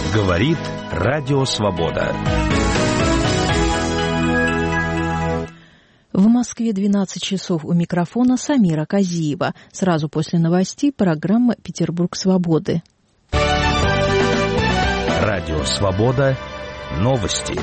Говорит Радио Свобода. В Москве 12 часов, у микрофона Самира Казиева. Сразу после новостей программа «Петербург свободы». Радио Свобода. Новости.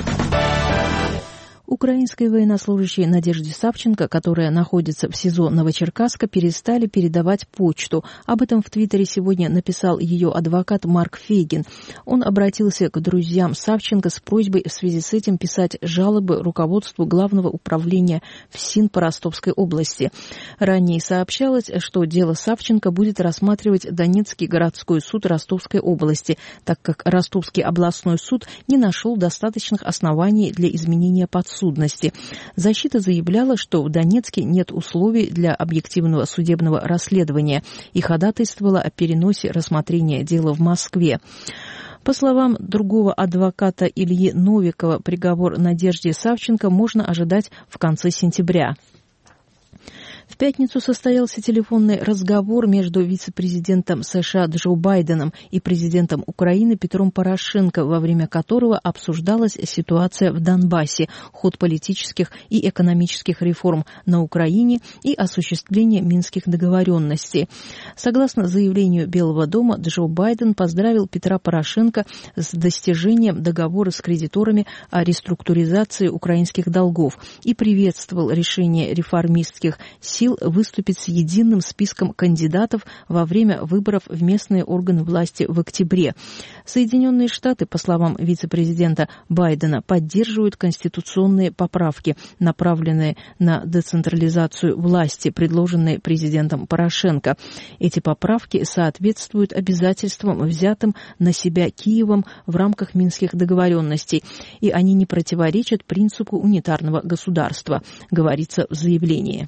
Украинской военнослужащей Надежде Савченко, которая находится в СИЗО Новочеркасска, перестали передавать почту. Об этом в Твиттере сегодня написал ее адвокат Марк Фейгин. Он обратился к друзьям Савченко с просьбой в связи с этим писать жалобы руководству Главного управления ФСИН по Ростовской области. Ранее сообщалось, что дело Савченко будет рассматривать Донецкий городской суд Ростовской области, так как Ростовский областной суд не нашел достаточных оснований для изменения подсудности. Защита заявляла, что в Донецке нет условий для объективного судебного расследования и ходатайствовала о переносе рассмотрения дела в Москве. По словам другого адвоката Ильи Новикова, приговор Надежде Савченко можно ожидать в конце сентября. В пятницу состоялся телефонный разговор между вице-президентом США Джо Байденом и президентом Украины Петром Порошенко, во время которого обсуждалась ситуация в Донбассе, ход политических и экономических реформ на Украине и осуществление минских договоренностей. Согласно заявлению Белого дома, Джо Байден поздравил Петра Порошенко с достижением договора с кредиторами о реструктуризации украинских долгов и приветствовал решение реформистских сил выступить с единым списком кандидатов во время выборов в местные органы власти в октябре. Соединенные Штаты, по словам вице-президента Байдена, поддерживают конституционные поправки, направленные на децентрализацию власти, предложенные президентом Порошенко. Эти поправки соответствуют обязательствам, взятым на себя Киевом в рамках минских договоренностей, и они не противоречат принципу унитарного государства, говорится в заявлении.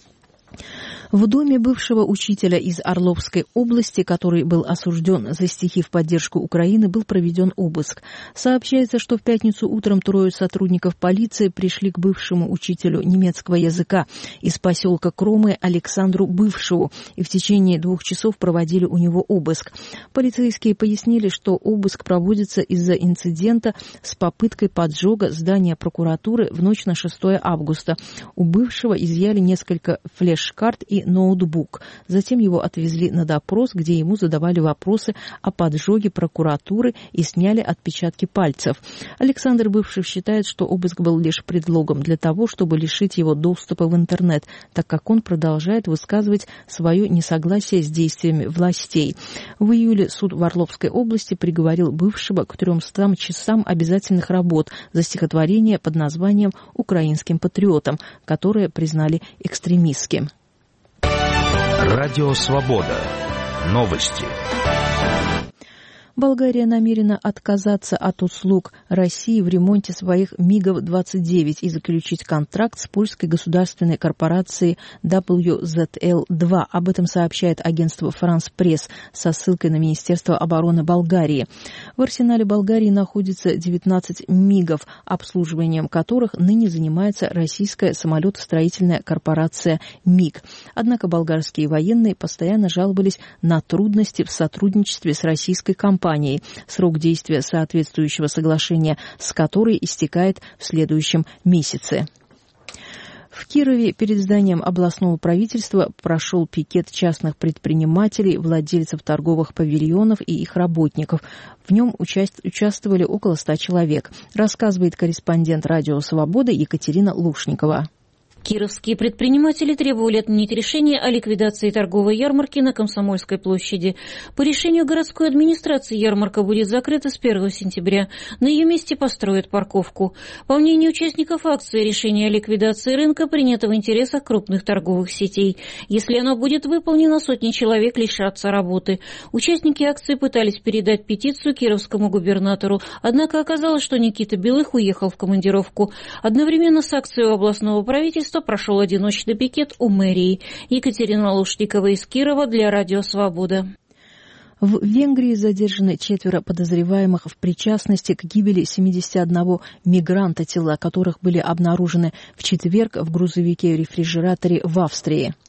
В доме бывшего учителя из Орловской области, который был осужден за стихи в поддержку Украины, был проведен обыск. Сообщается, что в пятницу утром трое сотрудников полиции пришли к бывшему учителю немецкого языка из поселка Кромы Александру Бывшеву и в течение 2 часов проводили у него обыск. Полицейские пояснили, что обыск проводится из-за инцидента с попыткой поджога здания прокуратуры в ночь на 6 августа. У Бывшего изъяли несколько флеш-карт и ноутбук. Затем его отвезли на допрос, где ему задавали вопросы о поджоге прокуратуры и сняли отпечатки пальцев. Александр Бывшев считает, что обыск был лишь предлогом для того, чтобы лишить его доступа в интернет, так как он продолжает высказывать свое несогласие с действиями властей. В июле суд в Орловской области приговорил Бывшего к 300 часам обязательных работ за стихотворение под названием «Украинским патриотом», которое признали экстремистским. Радио Свобода. Новости. Болгария намерена отказаться от услуг России в ремонте своих МиГов-29 и заключить контракт с польской государственной корпорацией WZL-2. Об этом сообщает агентство «Франс Пресс» со ссылкой на Министерство обороны Болгарии. В арсенале Болгарии находится 19 МиГов, обслуживанием которых ныне занимается российская самолетостроительная корпорация МиГ. Однако болгарские военные постоянно жаловались на трудности в сотрудничестве с российской компанией, срок действия соответствующего соглашения с которой истекает в следующем месяце. В Кирове перед зданием областного правительства прошел пикет частных предпринимателей, владельцев торговых павильонов и их работников. В нем участвовали около 100 человек, рассказывает корреспондент «Радио Свобода» Екатерина Лушникова. Кировские предприниматели требовали отменить решение о ликвидации торговой ярмарки на Комсомольской площади. По решению городской администрации ярмарка будет закрыта с 1 сентября. На ее месте построят парковку. По мнению участников акции, решение о ликвидации рынка принято в интересах крупных торговых сетей. Если оно будет выполнено, сотни человек лишатся работы. Участники акции пытались передать петицию кировскому губернатору, однако оказалось, что Никита Белых уехал в командировку. Одновременно с акцией областного правительства прошел одиночный пикет у мэрии. Екатерина Лушникова из Кирова для Радио Свобода. В Венгрии задержаны 4 подозреваемых в причастности к гибели 71 мигранта, тела которых были обнаружены в четверг в грузовике-рефрижераторе в Австрии.